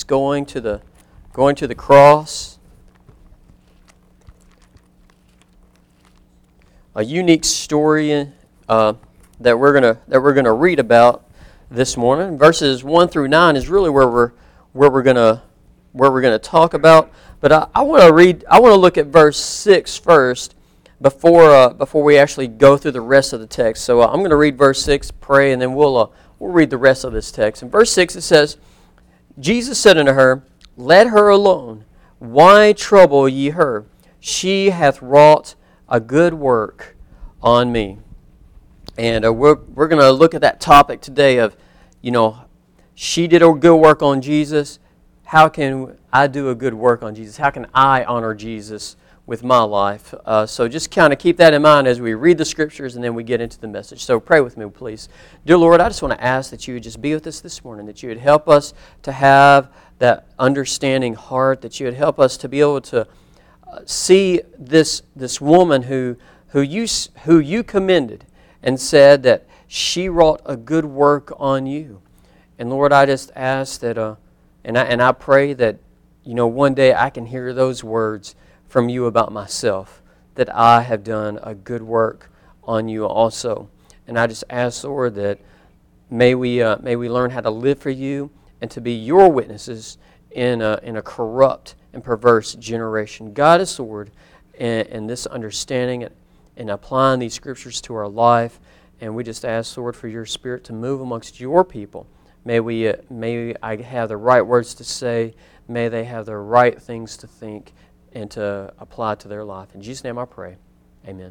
going to the cross. A unique story that we're gonna read about this morning. Verses 1 through 9 is really where we're gonna talk about. But I want to look at verse 6 first before we actually go through the rest of the text. So I'm going to read verse 6, pray, and then we'll read the rest of this text. In verse 6 it says, Jesus said unto her, Let her alone. Why trouble ye her? She hath wrought a good work on me. And we're going to look at that topic today of, she did a good work on Jesus. How can I do a good work on Jesus? How can I honor Jesus with my life? So just kind of keep that in mind as we read the Scriptures and then we get into the message. So pray with me, please. Dear Lord, I just want to ask that you would just be with us this morning, that you would help us to have that understanding heart, that you would help us to be able to see this woman who you commended and said that she wrought a good work on you. And Lord, I just ask that, and I pray that, one day I can hear those words from you about myself, that I have done a good work on you also. And I just ask, Lord, that may we learn how to live for you and to be your witnesses in a corrupt and perverse generation. Guide us, Lord, in this understanding and applying these Scriptures to our life. And we just ask, Lord, for your Spirit to move amongst your people. May I have the right words to say. May they have the right things to think and to apply to their life. In Jesus' name I pray. Amen.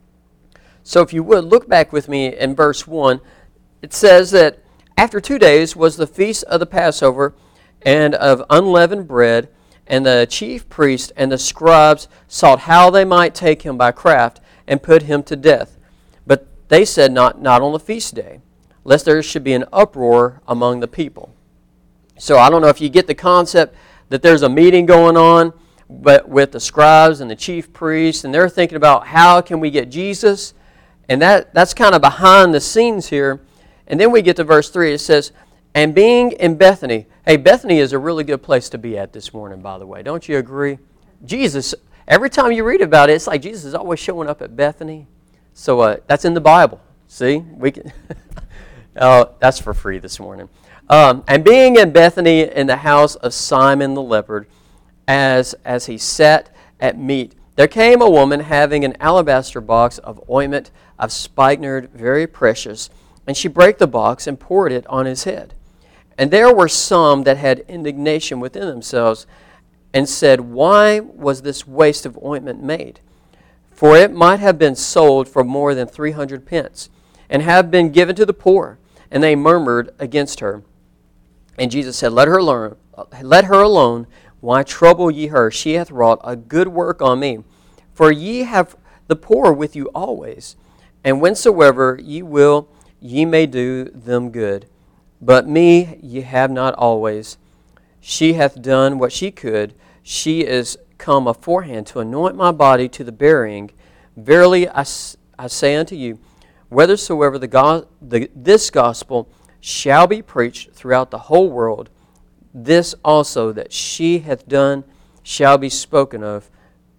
So if you would, look back with me in verse 1. It says that after 2 days was the feast of the Passover and of unleavened bread, and the chief priests and the scribes sought how they might take him by craft and put him to death. But they said, not on the feast day, lest there should be an uproar among the people. So I don't know if you get the concept that there's a meeting going on, but with the scribes and the chief priests, and they're thinking about how can we get Jesus, and that's kind of behind the scenes here. And then we get to verse 3, it says, and being in Bethany. Hey, Bethany is a really good place to be at this morning, by the way. Don't you agree? Jesus, every time you read about it, it's like Jesus is always showing up at Bethany. So that's in the Bible. See? We can. Oh, that's for free this morning. And being in Bethany in the house of Simon the leper, as he sat at meat, there came a woman having an alabaster box of ointment of spikenard, very precious, and she brake the box and poured it on his head. And there were some that had indignation within themselves, and said, Why was this waste of ointment made? For it might have been sold for more than 300 pence, and have been given to the poor. And they murmured against her. And Jesus said, Let her alone. Why trouble ye her? She hath wrought a good work on me. For ye have the poor with you always, and whensoever ye will, ye may do them good. But me ye have not always. She hath done what she could. She is come aforehand to anoint my body to the burying. Verily I say unto you, whithersoever this gospel shall be preached throughout the whole world, this also that she hath done shall be spoken of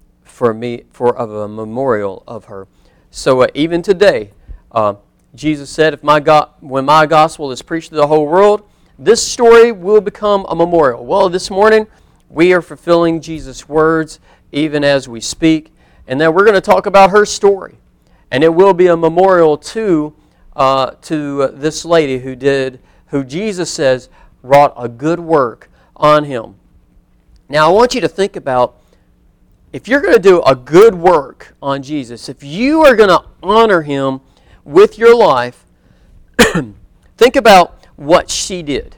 of a memorial of her. So even today, Jesus said, when my gospel is preached to the whole world, this story will become a memorial. Well, this morning we are fulfilling Jesus' words even as we speak, and then we're going to talk about her story, and it will be a memorial to this lady who Jesus says wrought a good work on him. Now, I want you to think about, if you're going to do a good work on Jesus, if you are going to honor him with your life, think about what she did.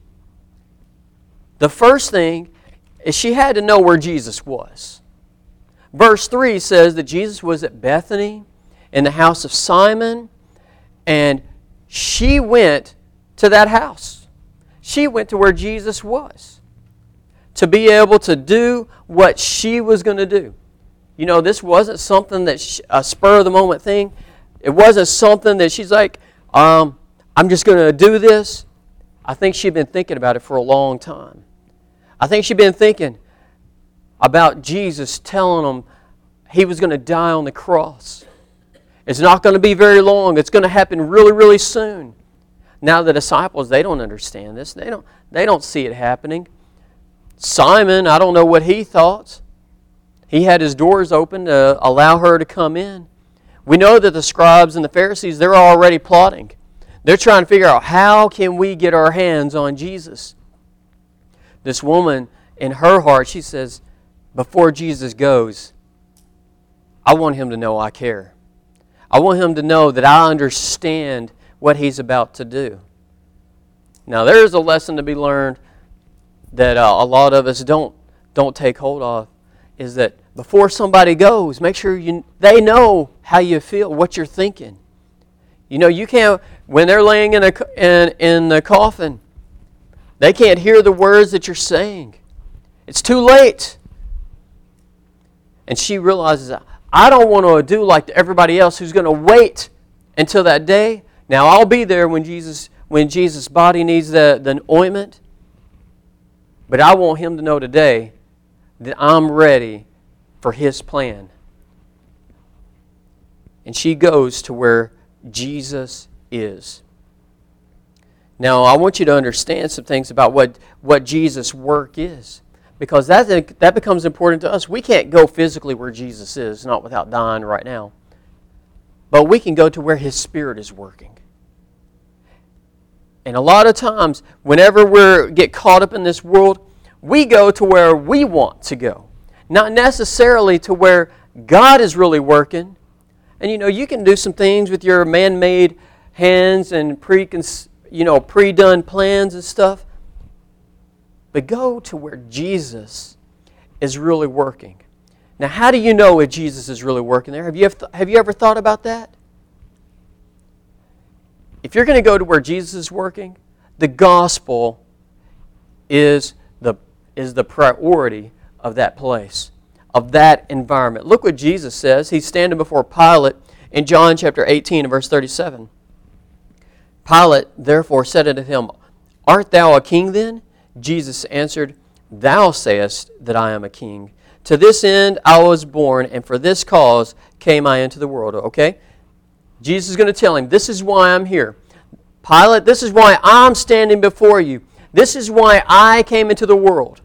The first thing is she had to know where Jesus was. Verse 3 says that Jesus was at Bethany in the house of Simon, and she went to that house. She went to where Jesus was to be able to do what she was going to do. This wasn't something that a spur-of-the-moment thing. It wasn't something that she's like, I'm just going to do this. I think she'd been thinking about it for a long time. I think she'd been thinking about Jesus telling them He was going to die on the cross. It's not going to be very long. It's going to happen really, really soon. Now the disciples, they don't understand this. They don't see it happening. Simon, I don't know what he thought. He had his doors open to allow her to come in. We know that the scribes and the Pharisees, they're already plotting. They're trying to figure out, how can we get our hands on Jesus? This woman, in her heart, she says, before Jesus goes, I want Him to know I care. I want Him to know that I understand what He's about to do. Now, there's a lesson to be learned that a lot of us don't take hold of, is that before somebody goes, make sure they know how you feel, what you're thinking. You know, you can't, when they're laying in the coffin, they can't hear the words that you're saying. It's too late. And she realizes, I don't want to do like everybody else who's going to wait until that day. Now, I'll be there when Jesus' body needs the ointment. But I want Him to know today that I'm ready for His plan. And she goes to where Jesus is. Now, I want you to understand some things about what Jesus' work is, because that becomes important to us. We can't go physically where Jesus is, not without dying right now. But we can go to where His Spirit is working. And a lot of times, whenever we get caught up in this world, we go to where we want to go, not necessarily to where God is really working. And you know, you can do some things with your man-made hands and pre-done plans and stuff. But go to where Jesus is really working. Now, how do you know if Jesus is really working there? Have you ever thought about that? If you're going to go to where Jesus is working, the gospel is the priority of that place, of that environment. Look what Jesus says. He's standing before Pilate in John chapter 18 and verse 37. Pilate therefore said unto him, Art thou a king then? Jesus answered, Thou sayest that I am a king. To this end I was born, and for this cause came I into the world. Okay? Jesus is going to tell him, this is why I'm here. Pilate, this is why I'm standing before you. This is why I came into the world.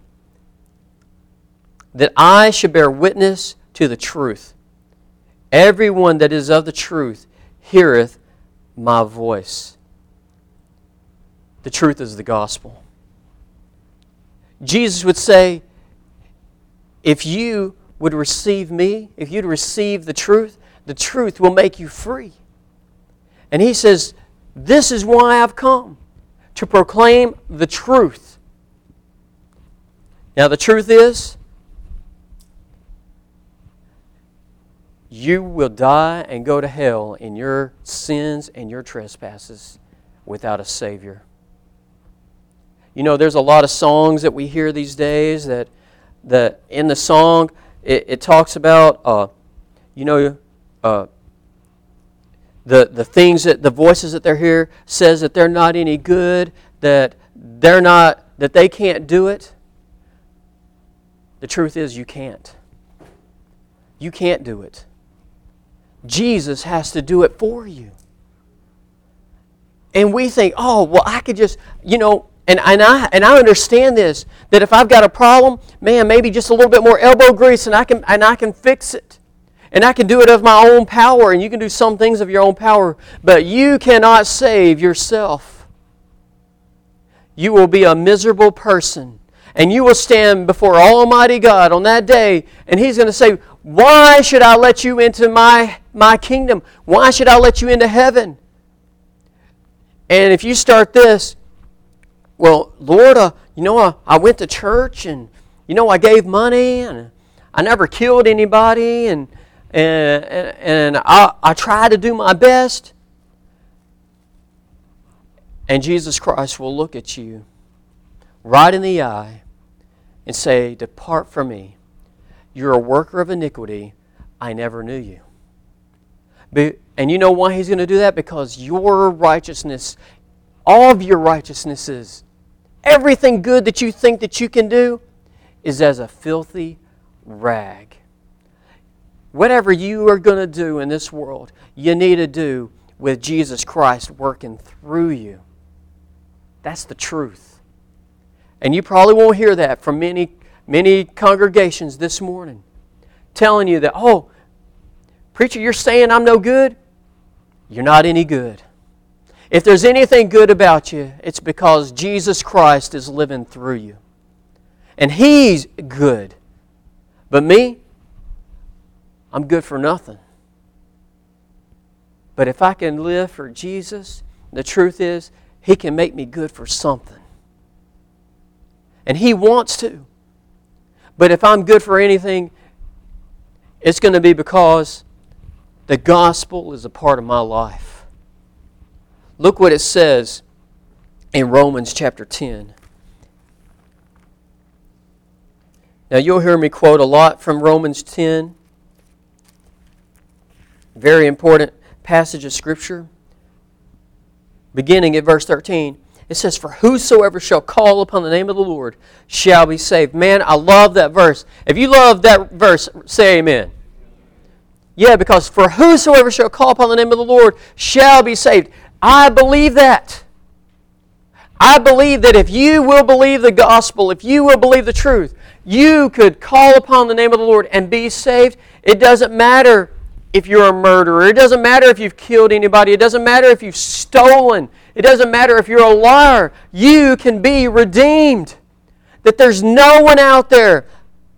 That I should bear witness to the truth. Everyone that is of the truth heareth my voice. The truth is the gospel. Jesus would say, if you would receive me, if you'd receive the truth will make you free. And He says, this is why I've come, to proclaim the truth. Now the truth is, you will die and go to hell in your sins and your trespasses without a Savior. You know, there's a lot of songs that we hear these days that in the song, it talks about, the things that the voices that they're here says that they're not any good, that they can't do it. The truth is, you can't. You can't do it. Jesus has to do it for you. And we think, oh, well, I could just, and I understand this, that if I've got a problem, man, maybe just a little bit more elbow grease and I can fix it. And I can do it of my own power, and you can do some things of your own power, but you cannot save yourself. You will be a miserable person, and you will stand before Almighty God on that day, and He's going to say, why should I let you into my kingdom? Why should I let you into heaven? And if you start this, well, Lord, I went to church, and I gave money, and I never killed anybody, and I try to do my best. And Jesus Christ will look at you right in the eye and say, depart from me. You're a worker of iniquity. I never knew you. And you know why He's going to do that? Because your righteousness, all of your righteousnesses, everything good that you think that you can do, is as a filthy rag. Whatever you are going to do in this world, you need to do with Jesus Christ working through you. That's the truth. And you probably won't hear that from many congregations this morning, telling you that, oh, preacher, you're saying I'm no good? You're not any good. If there's anything good about you, it's because Jesus Christ is living through you. And He's good. But me, I'm good for nothing. But if I can live for Jesus, the truth is, He can make me good for something. And He wants to. But if I'm good for anything, it's going to be because the gospel is a part of my life. Look what it says in Romans chapter 10. Now you'll hear me quote a lot from Romans 10. Very important passage of Scripture. Beginning at verse 13. It says, "For whosoever shall call upon the name of the Lord shall be saved." Man, I love that verse. If you love that verse, say amen. Yeah, because for whosoever shall call upon the name of the Lord shall be saved. I believe that. I believe that if you will believe the gospel, if you will believe the truth, you could call upon the name of the Lord and be saved. It doesn't matter if you're a murderer. It doesn't matter if you've killed anybody. It doesn't matter if you've stolen. It doesn't matter if you're a liar. You can be redeemed. That there's no one out there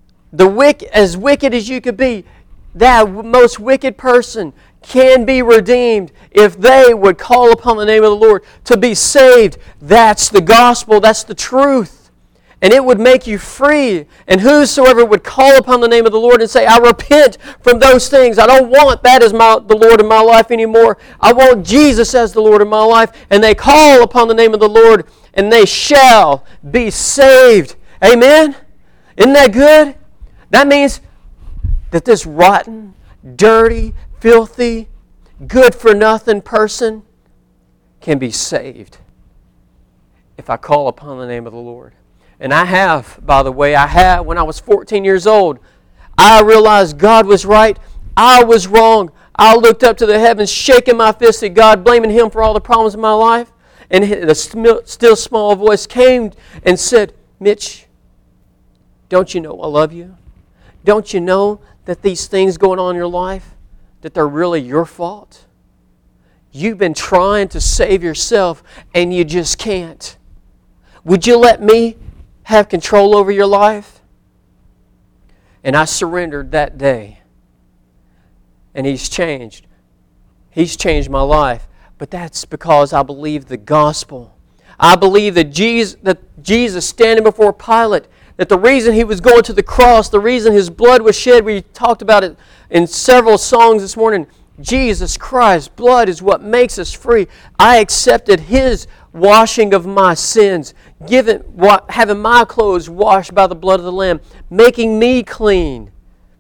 as wicked as you could be. That most wicked person can be redeemed if they would call upon the name of the Lord to be saved. That's the gospel. That's the truth. And it would make you free. And whosoever would call upon the name of the Lord and say, I repent from those things. I don't want that as the Lord of my life anymore. I want Jesus as the Lord of my life. And they call upon the name of the Lord and they shall be saved. Amen? Isn't that good? That means that this rotten, dirty, filthy, good-for-nothing person can be saved if I call upon the name of the Lord. And I have, by the way, when I was 14 years old, I realized God was right, I was wrong. I looked up to the heavens, shaking my fist at God, blaming Him for all the problems in my life. And the still small voice came and said, Mitch, don't you know I love you? Don't you know that these things going on in your life, that they're really your fault? You've been trying to save yourself and you just can't. Would you let me have control over your life? And I surrendered that day. And He's changed. He's changed my life. But that's because I believe the gospel. I believe that Jesus standing before Pilate, that the reason He was going to the cross, the reason His blood was shed, we talked about it in several songs this morning, Jesus Christ's blood is what makes us free. I accepted His washing of my sins, having my clothes washed by the blood of the Lamb, making me clean,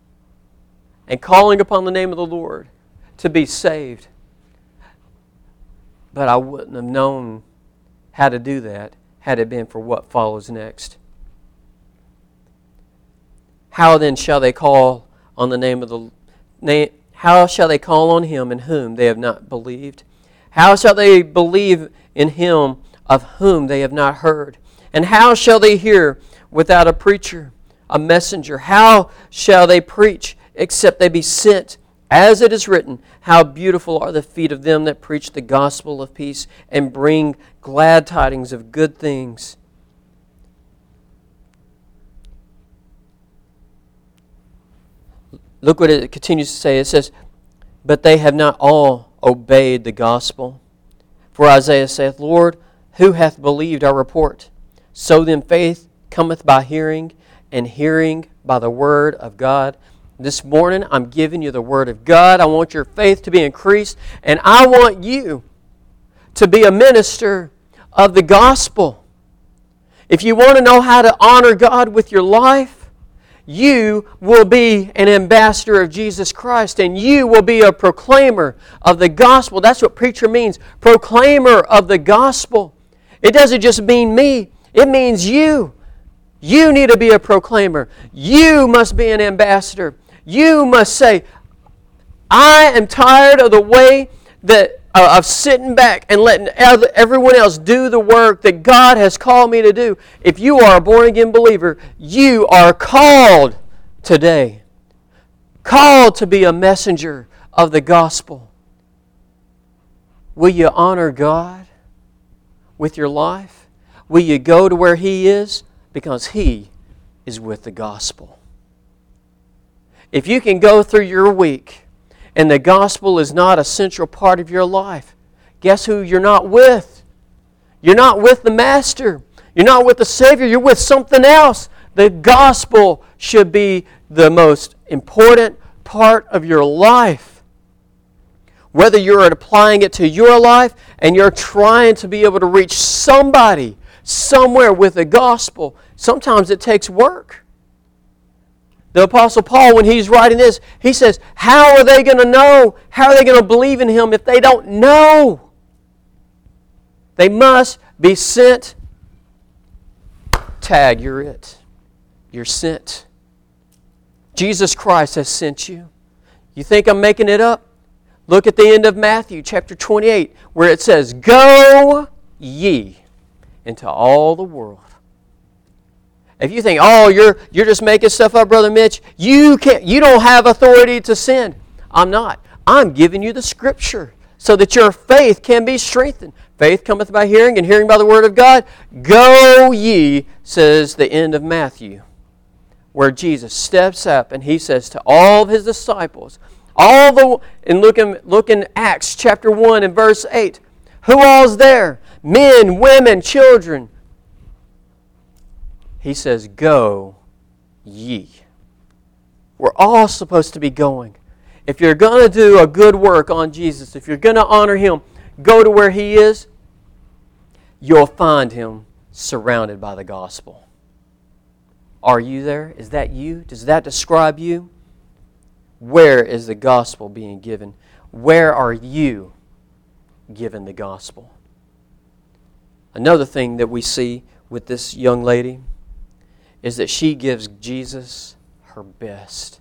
and calling upon the name of the Lord to be saved. But I wouldn't have known how to do that had it been for what follows next. How then shall they call on the name of the name? How shall they call on Him in whom they have not believed? How shall they believe in Him of whom they have not heard? And how shall they hear without a preacher, a messenger? How shall they preach except they be sent? As it is written, how beautiful are the feet of them that preach the gospel of peace and bring glad tidings of good things. Look what it continues to say. It says, but they have not all obeyed the gospel. For Isaiah saith, Lord, who hath believed our report? So then faith cometh by hearing, and hearing by the word of God. This morning I'm giving you the word of God. I want your faith to be increased, and I want you to be a minister of the gospel. If you want to know how to honor God with your life, you will be an ambassador of Jesus Christ, and you will be a proclaimer of the gospel. That's what preacher means, proclaimer of the gospel. It doesn't just mean me, it means you. You need to be a proclaimer. You must be an ambassador. You must say, I am tired of the way that of sitting back and letting everyone else do the work that God has called me to do. If you are a born-again believer, you are called today. Called to be a messenger of the gospel. Will you honor God with your life? Will you go to where He is? Because He is with the gospel. If you can go through your week and the gospel is not a central part of your life, guess who you're not with? You're not with the Master. You're not with the Savior. You're with something else. The gospel should be the most important part of your life. Whether you're applying it to your life and you're trying to be able to reach somebody somewhere with the gospel, sometimes it takes work. The Apostle Paul, when he's writing this, he says, how are they going to know? How are they going to believe in Him if they don't know? They must be sent. Tag, you're it. You're sent. Jesus Christ has sent you. You think I'm making it up? Look at the end of Matthew chapter 28, where it says, go ye into all the world. If you think, oh, you're just making stuff up, Brother Mitch, you don't have authority to sin. I'm not. I'm giving you the Scripture so that your faith can be strengthened. Faith cometh by hearing, and hearing by the Word of God. Go ye, says the end of Matthew, where Jesus steps up and He says to all of His disciples, look in Acts chapter 1 and verse 8, who all's there? Men, women, children. He says, go ye. We're all supposed to be going. If you're going to do a good work on Jesus, if you're going to honor Him, go to where He is. You'll find Him surrounded by the gospel. Are you there? Is that you? Does that describe you? Where is the gospel being given? Where are you given the gospel? Another thing that we see with this young lady is that she gives Jesus her best.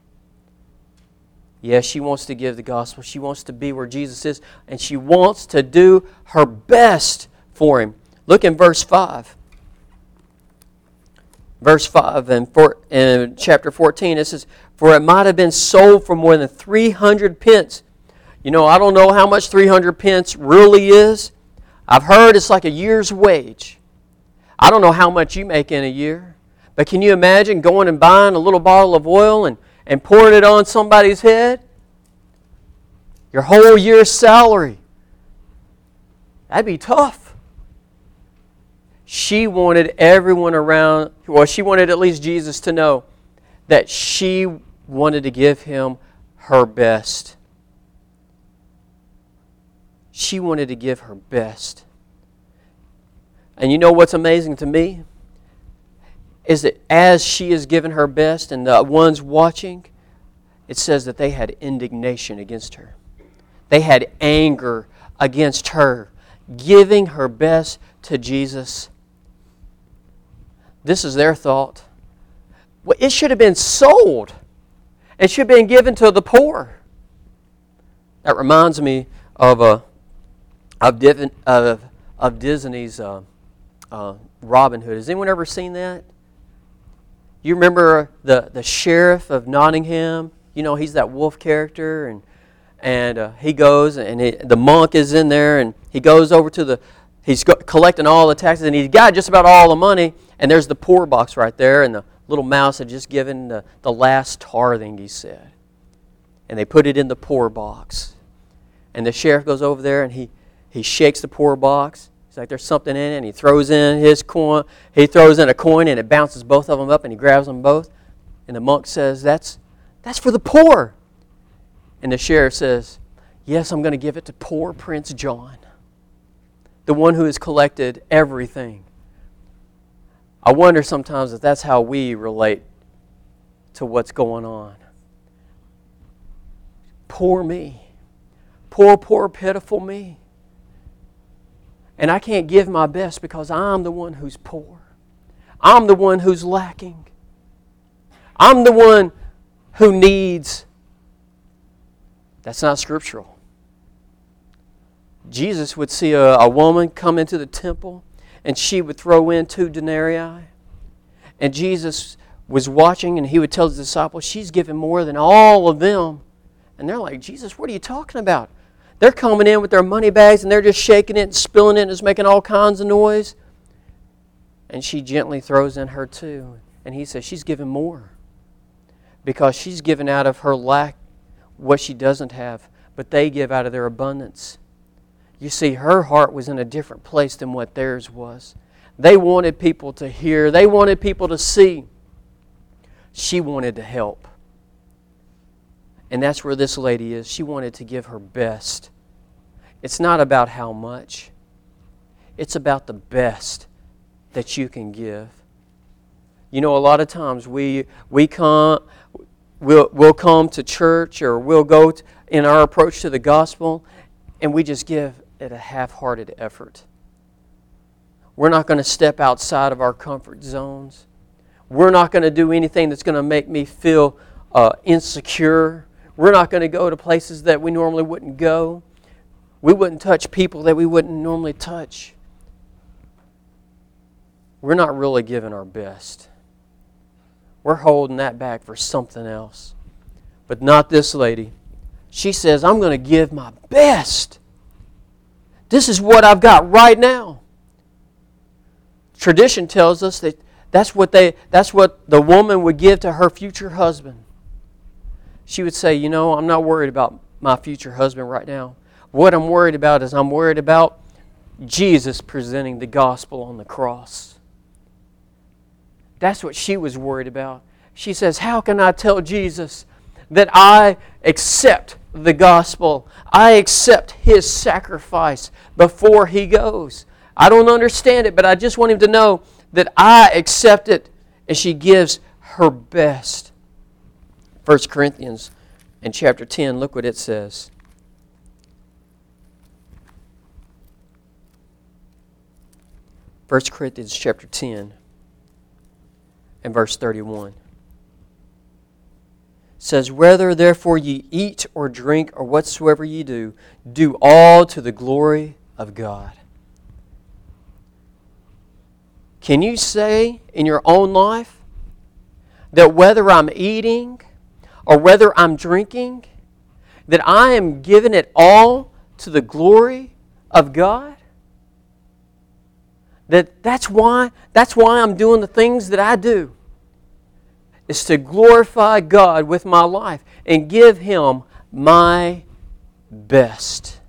Yes, she wants to give the gospel. She wants to be where Jesus is, and she wants to do her best for Him. Look in verse 5. Verse 5 in chapter 14, it says, for it might have been sold for more than 300 pence. You know, I don't know how much 300 pence really is. I've heard it's like a year's wage. I don't know how much you make in a year. But can you imagine going and buying a little bottle of oil and pouring it on somebody's head? Your whole year's salary. That'd be tough. She wanted everyone around, well, she wanted at least Jesus to know that she wanted to give Him her best. She wanted to give her best. And you know what's amazing to me? Is that as she is giving her best and the ones watching, it says that they had indignation against her. They had anger against her, giving her best to Jesus. This is their thought. Well, it should have been sold. It should have been given to the poor. That reminds me of Disney's Robin Hood. Has anyone ever seen that? You remember the sheriff of Nottingham? You know, he's that wolf character, and he goes, and the monk is in there, and he goes over to he's collecting all the taxes, and he's got just about all the money, and there's the poor box right there, and the little mouse had just given the last farthing, he said. And they put it in the poor box. And the sheriff goes over there, and he shakes the poor box. He's like, there's something in it, and he throws in his coin. He throws in a coin, and it bounces both of them up, and he grabs them both. And the monk says, that's for the poor. And the sheriff says, yes, I'm going to give it to poor Prince John, the one who has collected everything. I wonder sometimes if that's how we relate to what's going on. Poor me. Poor, pitiful me. And I can't give my best because I'm the one who's poor. I'm the one who's lacking. I'm the one who needs. That's not scriptural. Jesus would see a woman come into the temple, and she would throw in 2 denarii. And Jesus was watching, and He would tell His disciples, she's given more than all of them. And they're like, Jesus, what are you talking about? They're coming in with their money bags, and they're just shaking it and spilling it, and it's making all kinds of noise. And she gently throws in her too. And He says, she's given more. Because she's given out of her lack what she doesn't have, but they give out of their abundance. You see, her heart was in a different place than what theirs was. They wanted people to hear. They wanted people to see. She wanted to help. And that's where this lady is. She wanted to give her best. It's not about how much. It's about the best that you can give. You know, a lot of times we'll come to church, or we'll go in our approach to the gospel, and we just give it a half-hearted effort. We're not going to step outside of our comfort zones. We're not going to do anything that's going to make me feel insecure. We're not going to go to places that we normally wouldn't go. We wouldn't touch people that we wouldn't normally touch. We're not really giving our best. We're holding that back for something else. But not this lady. She says, I'm going to give my best. This is what I've got right now. Tradition tells us that that's what the woman would give to her future husband. She would say, you know, I'm not worried about my future husband right now. What I'm worried about is I'm worried about Jesus presenting the gospel on the cross. That's what she was worried about. She says, how can I tell Jesus that I accept the gospel? I accept His sacrifice before He goes. I don't understand it, but I just want Him to know that I accept it. And she gives her best. 1 Corinthians in chapter 10, look what it says. First Corinthians chapter 10 and verse 31. Says, whether therefore ye eat or drink or whatsoever ye do, do all to the glory of God. Can you say in your own life that whether I'm eating or whether I'm drinking, that I am giving it all to the glory of God? That's why I'm doing the things that I do. Is to glorify God with my life and give Him my best.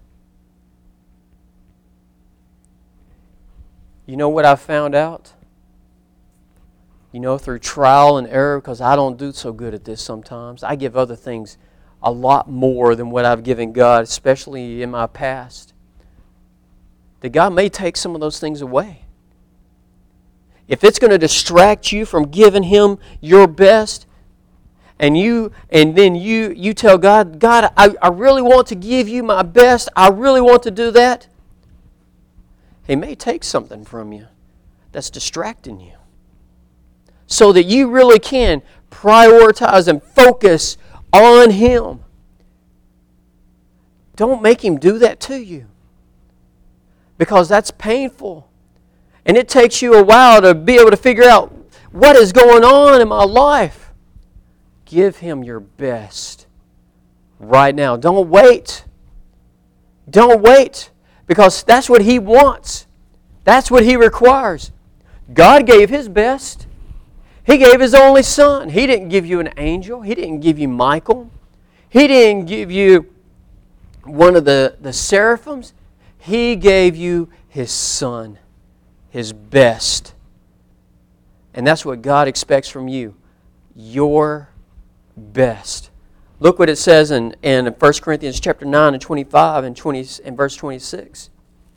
You know what I found out? You know, through trial and error, because I don't do so good at this sometimes. I give other things a lot more than what I've given God, especially in my past. That God may take some of those things away. If it's going to distract you from giving Him your best, and then you tell God, God, I really want to give You my best. I really want to do that. He may take something from you that's distracting you, so that you really can prioritize and focus on Him. Don't make Him do that to you, because that's painful. And it takes you a while to be able to figure out what is going on in my life. Give Him your best right now. Don't wait. Don't wait, because that's what He wants. That's what He requires. God gave His best. He gave His only Son. He didn't give you an angel. He didn't give you Michael. He didn't give you one of the seraphims. He gave you His Son. His best. And that's what God expects from you. Your best. Look what it says in 1 Corinthians chapter 9 and 25 and verse 26.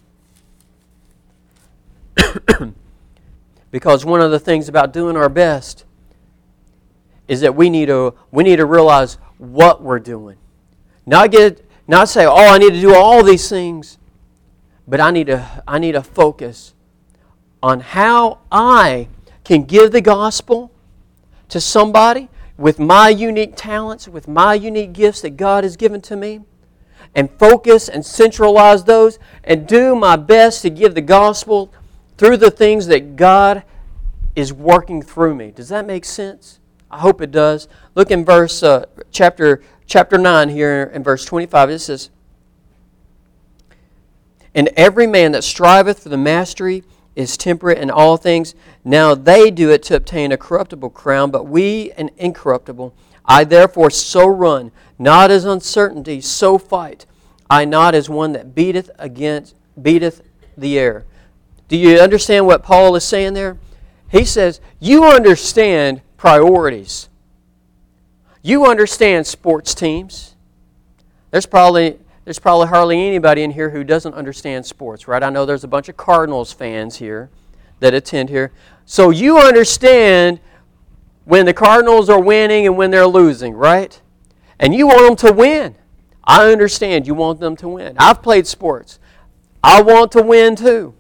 Because one of the things about doing our best is that we need to realize what we're doing. Not say, oh, I need to do all these things, but I need to focus on how I can give the gospel to somebody with my unique talents, with my unique gifts that God has given to me, and focus and centralize those and do my best to give the gospel through the things that God is working through me. Does that make sense? I hope it does. Look in verse chapter 9 here in verse 25. It says, "And every man that striveth for the mastery is temperate in all things. Now they do it to obtain a corruptible crown, but we an incorruptible. I therefore so run, not as uncertainty, so fight. I not as one that beateth the air." Do you understand what Paul is saying there? He says, you understand priorities. You understand sports teams. There's probably hardly anybody in here who doesn't understand sports, right? I know there's a bunch of Cardinals fans here that attend here. So you understand when the Cardinals are winning and when they're losing, right? And you want them to win. I understand you want them to win. I've played sports. I want to win too.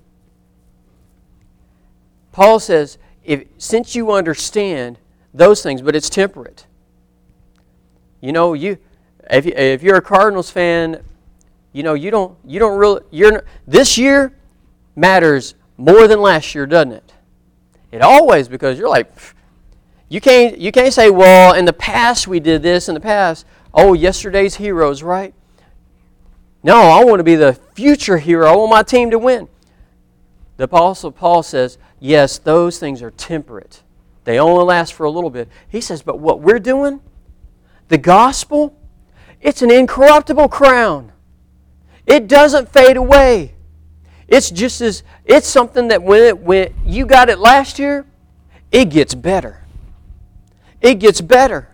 Paul says, since you understand those things, but it's temperate. You know, if you're a Cardinals fan, you know, this year matters more than last year, doesn't it? It always, because you're like, you can't say, well, in the past we did this, in the past, yesterday's heroes, right? No, I want to be the future hero. I want my team to win. The Apostle Paul says, yes, those things are temperate. They only last for a little bit. He says, but what we're doing, the gospel, it's an incorruptible crown. It doesn't fade away. It's something that when you got it last year, it gets better. It gets better.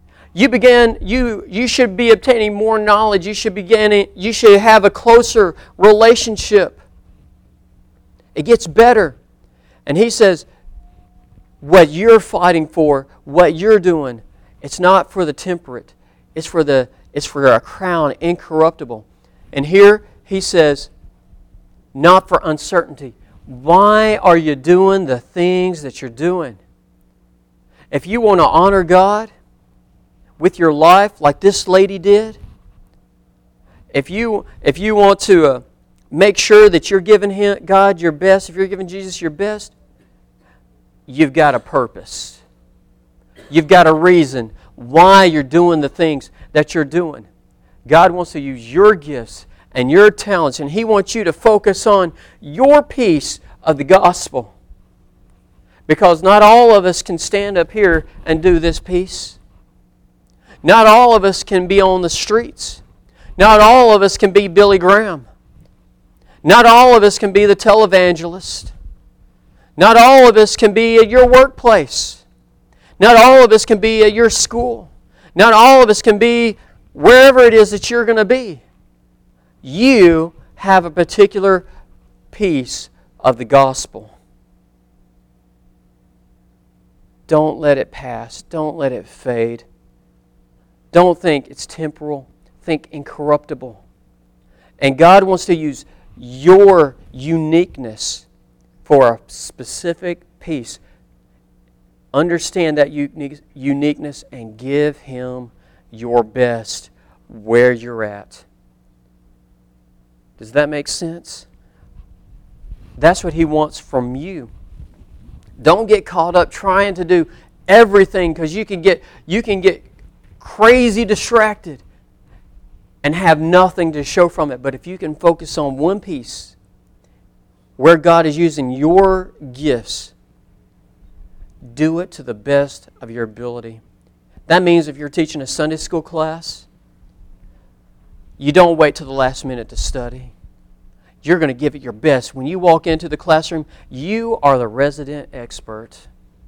You should be obtaining more knowledge. You should have a closer relationship. It gets better. And he says, what you're fighting for, what you're doing, it's not for the temperate. It's for a crown incorruptible. And here he says, not for uncertainty. Why are you doing the things that you're doing? If you want to honor God with your life like this lady did, if you want to make sure that you're giving God your best, if you're giving Jesus your best, you've got a purpose. You've got a reason why you're doing the things that you're doing. God wants to use your gifts and your talents, and He wants you to focus on your piece of the gospel. Because not all of us can stand up here and do this piece. Not all of us can be on the streets. Not all of us can be Billy Graham. Not all of us can be the televangelist. Not all of us can be at your workplace. Not all of us can be at your school. Not all of us can be wherever it is that you're going to be. You have a particular piece of the gospel. Don't let it pass. Don't let it fade. Don't think it's temporal. Think incorruptible. And God wants to use your uniqueness for a specific piece. Understand that uniqueness and give Him your best where you're at. Does that make sense? That's what He wants from you. Don't get caught up trying to do everything, because you can get crazy distracted and have nothing to show from it. But if you can focus on one piece where God is using your gifts, do it to the best of your ability. That means if you're teaching a Sunday school class, you don't wait till the last minute to study. You're going to give it your best. When you walk into the classroom, you are the resident expert.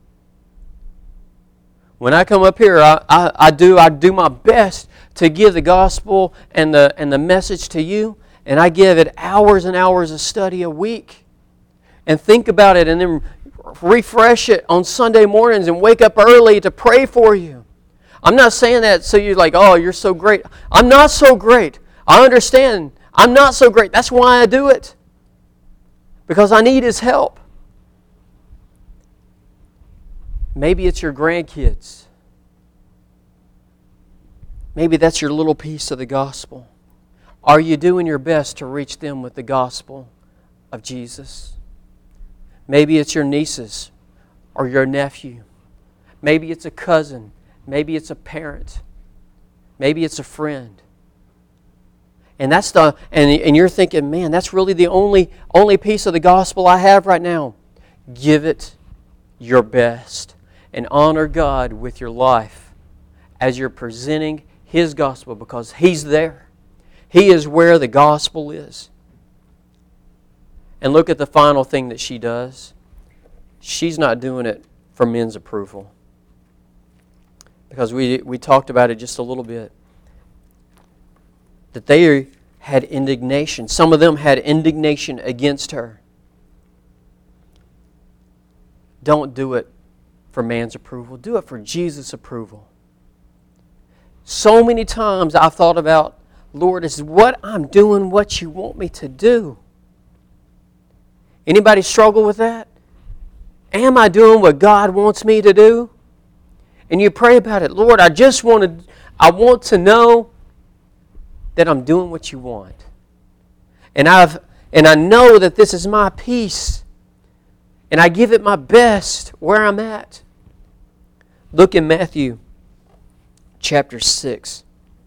When I come up here, I do my best to give the gospel and the message to you, and I give it hours and hours of study a week. And think about it, and then refresh it on Sunday mornings and wake up early to pray for you. I'm not saying that so you're like, oh, you're so great. I'm not so great. I understand. I'm not so great. That's why I do it. Because I need His help. Maybe it's your grandkids. Maybe that's your little piece of the gospel. Are you doing your best to reach them with the gospel of Jesus? Maybe it's your nieces or your nephew. Maybe it's a cousin. Maybe it's a parent. Maybe it's a friend. And and you're thinking, man, that's really the only piece of the gospel I have right now. Give it your best and honor God with your life as you're presenting His gospel, because He's there. He is where the gospel is. And look at the final thing that she does. She's not doing it for men's approval. Because we talked about it just a little bit. That they had indignation. Some of them had indignation against her. Don't do it for man's approval. Do it for Jesus' approval. So many times I've thought about, Lord, is what I'm doing what you want me to do? Anybody struggle with that? Am I doing what God wants me to do? And you pray about it. Lord, I want to know that I'm doing what you want. And I know that this is my peace. And I give it my best where I'm at. Look in Matthew chapter 6.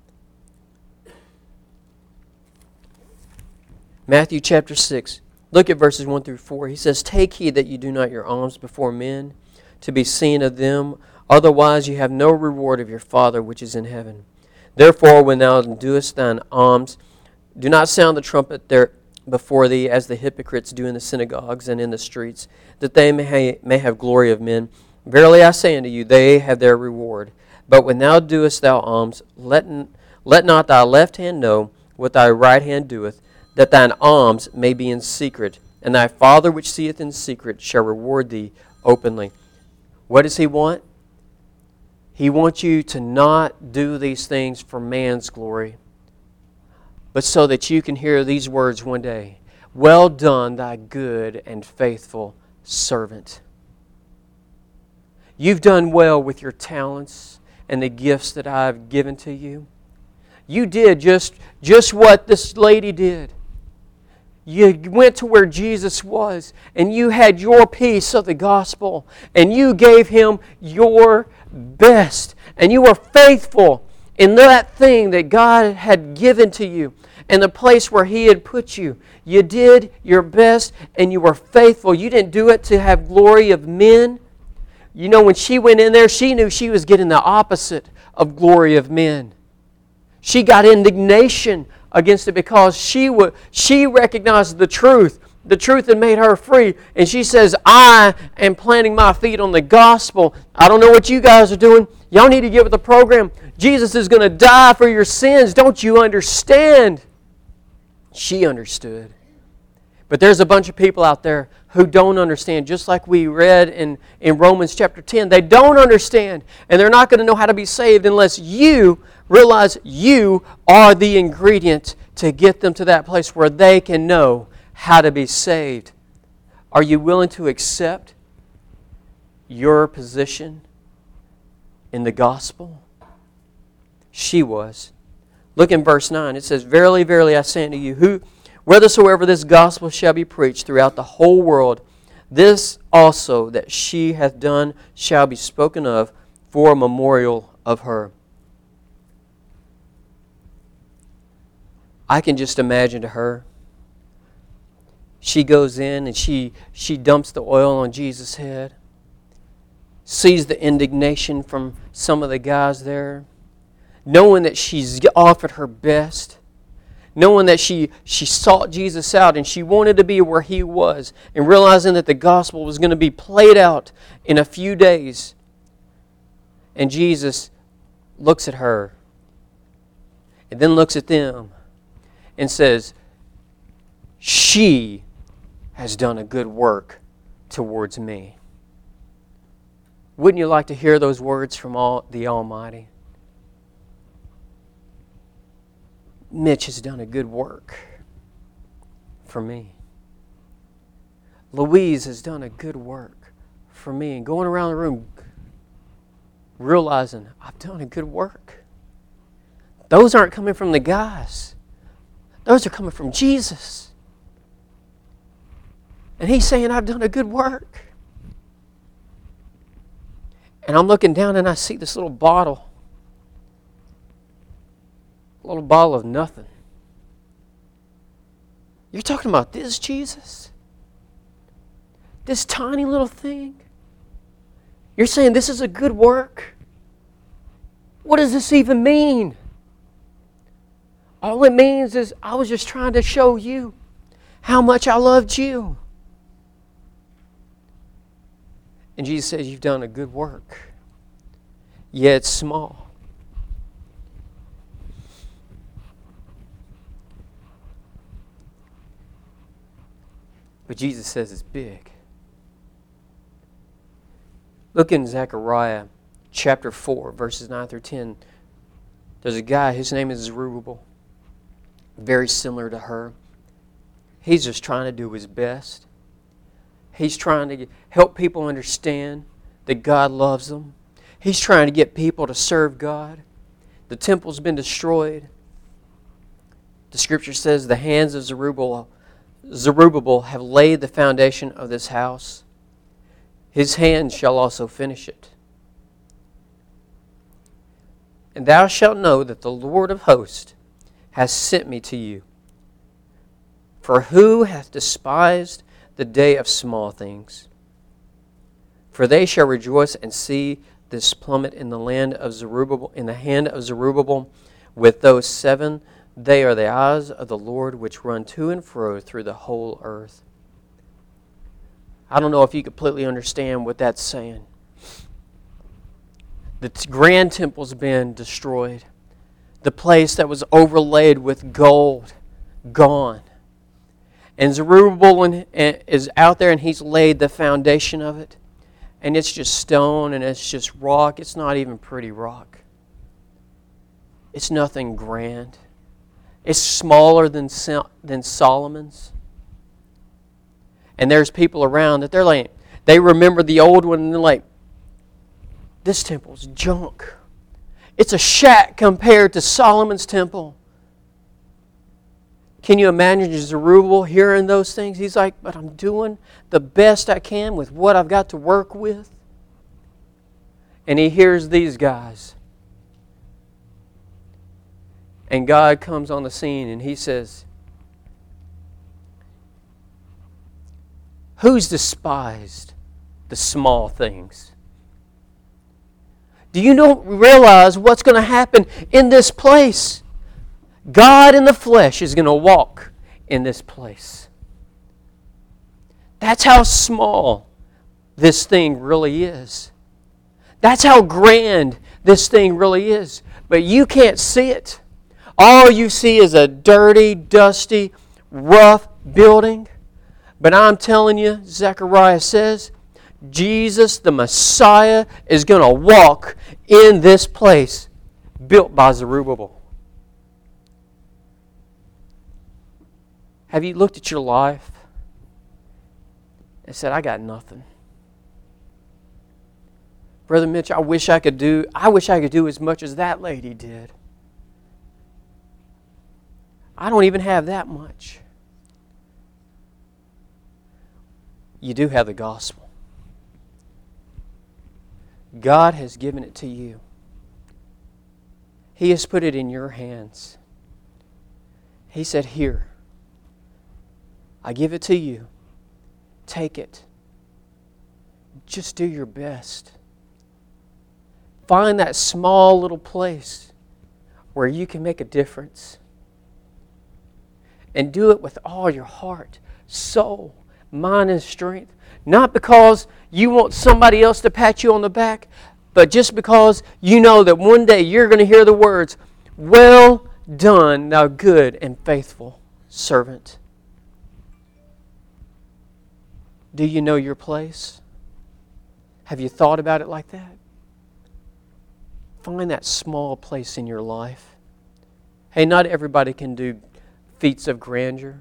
Matthew chapter 6. Look at verses 1 through 4. He says, "Take heed that you do not your alms before men, to be seen of them. Otherwise you have no reward of your Father which is in heaven. Therefore, when thou doest thine alms, do not sound the trumpet there before thee, as the hypocrites do in the synagogues and in the streets, that they may have glory of men. Verily I say unto you, they have their reward. But when thou doest thou alms, let not thy left hand know what thy right hand doeth, that thine alms may be in secret, and thy Father which seeth in secret shall reward thee openly." What does He want? He wants you to not do these things for man's glory, but so that you can hear these words one day. "Well done, thy good and faithful servant." You've done well with your talents and the gifts that I've given to you. You did just what this lady did. You went to where Jesus was, and you had your piece of the gospel, and you gave Him your best, and you were faithful in that thing that God had given to you and the place where He had put you. You did your best, and you were faithful. You didn't do it to have glory of men. You know, when she went in there, she knew she was getting the opposite of glory of men. She got indignation against it because she recognized the truth. The truth had made her free. And she says, "I am planting my feet on the gospel. I don't know what you guys are doing. Y'all need to get with the program. Jesus is going to die for your sins. Don't you understand?" She understood. But there's a bunch of people out there who don't understand, just like we read in Romans chapter 10. They don't understand, and they're not going to know how to be saved unless you realize you are the ingredient to get them to that place where they can know how to be saved. Are you willing to accept your position in the gospel? She was. Look in verse 9. It says, "Verily, verily, I say unto you, whithersoever this gospel shall be preached throughout the whole world, this also that she hath done shall be spoken of for a memorial of her." I can just imagine to her. She goes in and she dumps the oil on Jesus' head. Sees the indignation from some of the guys there. Knowing that she's offered her best. Knowing that she sought Jesus out and she wanted to be where He was. And realizing that the gospel was going to be played out in a few days. And Jesus looks at her. And then looks at them. And says, "She has done a good work towards me." Wouldn't you like to hear those words from the Almighty? Mitch has done a good work for me. Louise has done a good work for me. And going around the room, realizing, I've done a good work. Those aren't coming from the guys. Those are coming from Jesus. And He's saying, I've done a good work. And I'm looking down and I see this little bottle. A little bottle of nothing. You're talking about this, Jesus? This tiny little thing? You're saying this is a good work? What does this even mean? All it means is I was just trying to show you how much I loved you. And Jesus says, you've done a good work. Yeah, it's small. But Jesus says it's big. Look in Zechariah chapter 4, verses 9 through 10. There's a guy, his name is Zerubbabel. Very similar to her. He's just trying to do his best. He's trying to help people understand that God loves them. He's trying to get people to serve God. The temple's been destroyed. The scripture says the hands of Zerubbabel have laid the foundation of this house. His hands shall also finish it. And thou shalt know that the Lord of hosts has sent me to you. For who hath despised the day of small things? For they shall rejoice and see this plummet in the land of Zerubbabel, in the hand of Zerubbabel, with those 7. They are the eyes of the Lord which run to and fro through the whole earth. I don't know if you completely understand what that's saying. The grand temple's been destroyed. The place that was overlaid with gold, gone. And Zerubbabel is out there and he's laid the foundation of it. And it's just stone and it's just rock. It's not even pretty rock. It's nothing grand. It's smaller than Solomon's. And there's people around that they're like, they remember the old one and they're like, this temple's junk. It's a shack compared to Solomon's temple. Can you imagine Zerubbabel hearing those things? He's like, but I'm doing the best I can with what I've got to work with. And he hears these guys. And God comes on the scene and He says, who's despised the small things? Do you realize what's going to happen in this place? God in the flesh is going to walk in this place. That's how small this thing really is. That's how grand this thing really is. But you can't see it. All you see is a dirty, dusty, rough building. But I'm telling you, Zechariah says, Jesus, the Messiah, is going to walk in this place built by Zerubbabel. Have you looked at your life and said, I got nothing? Brother Mitch, I wish I could do as much as that lady did. I don't even have that much. You do have the gospel. God has given it to you. He has put it in your hands. He said, here, I give it to you. Take it. Just do your best. Find that small little place where you can make a difference. And do it with all your heart, soul, mind, and strength. Not because you want somebody else to pat you on the back, but just because you know that one day you're going to hear the words, well done, thou good and faithful servant. Do you know your place? Have you thought about it like that? Find that small place in your life. Hey, not everybody can do feats of grandeur.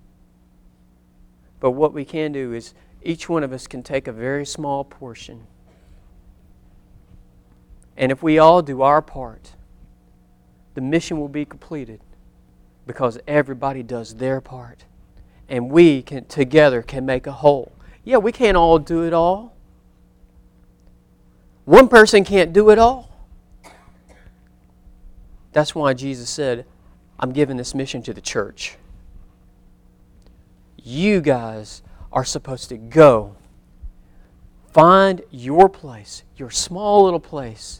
But what we can do is each one of us can take a very small portion And if we all do our part, the mission will be completed because everybody does their part. And we can together can make a whole. Yeah, we can't all do it all. One person can't do it all. That's why Jesus said, I'm giving this mission to the church. You guys are supposed to go. Find your place, your small little place.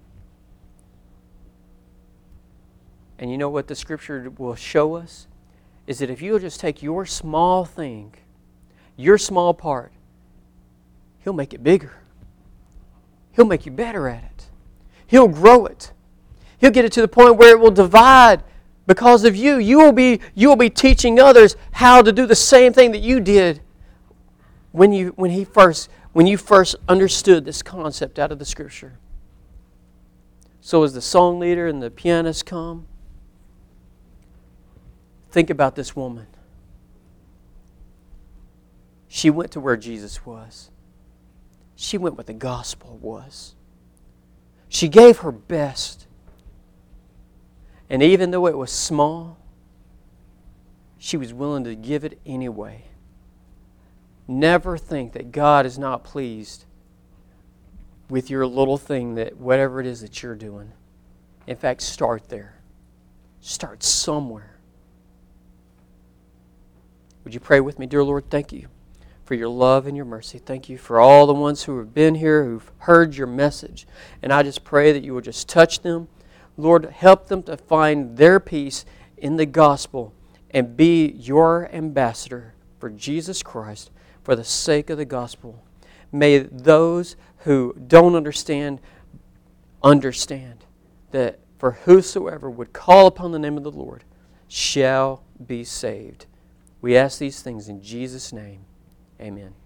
And you know what the Scripture will show us? Is that if you'll just take your small thing, your small part, He'll make it bigger. He'll make you better at it. He'll grow it. He'll get it to the point where it will divide because of you. You will be teaching others how to do the same thing that you did when you first understood this concept out of the Scripture. So as the song leader and the pianist come, think about this woman. She went to where Jesus was. She went where the gospel was. She gave her best. And even though it was small, she was willing to give it anyway. Never think that God is not pleased with your little thing, that whatever it is that you're doing. In fact, start there. Start somewhere. Would you pray with me? Dear Lord, thank you for your love and your mercy. Thank you for all the ones who have been here, who've heard your message. And I just pray that you will just touch them. Lord, help them to find their peace in the gospel and be your ambassador for Jesus Christ for the sake of the gospel. May those who don't understand that for whosoever would call upon the name of the Lord shall be saved. We ask these things in Jesus' name. Amen.